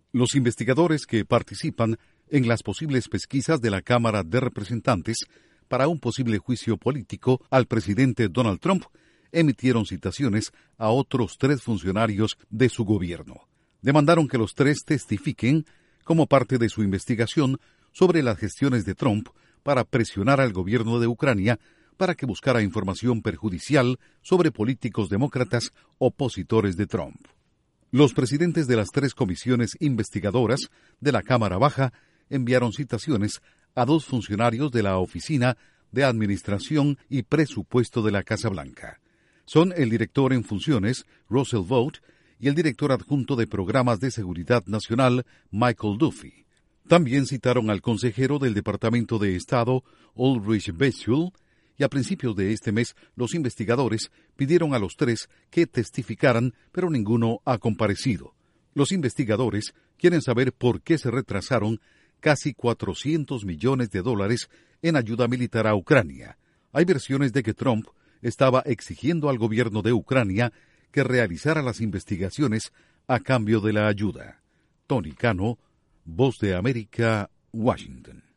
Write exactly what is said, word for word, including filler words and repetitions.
Los investigadores que participan en las posibles pesquisas de la Cámara de Representantes para un posible juicio político al presidente Donald Trump emitieron citaciones a otros tres funcionarios de su gobierno. Demandaron que los tres testifiquen como parte de su investigación sobre las gestiones de Trump para presionar al gobierno de Ucrania para que buscara información perjudicial sobre políticos demócratas opositores de Trump. Los presidentes de las tres comisiones investigadoras de la Cámara Baja enviaron citaciones a dos funcionarios de la Oficina de Administración y Presupuesto de la Casa Blanca. Son el director en funciones, Russell Vought, y el director adjunto de Programas de Seguridad Nacional, Michael Duffy. También citaron al consejero del Departamento de Estado, Ulrich Bechtel, y a principios de este mes los investigadores pidieron a los tres que testificaran, pero ninguno ha comparecido. Los investigadores quieren saber por qué se retrasaron casi cuatrocientos millones de dólares en ayuda militar a Ucrania. Hay versiones de que Trump estaba exigiendo al gobierno de Ucrania que realizara las investigaciones a cambio de la ayuda. Tony Cano, Voz de América, Washington.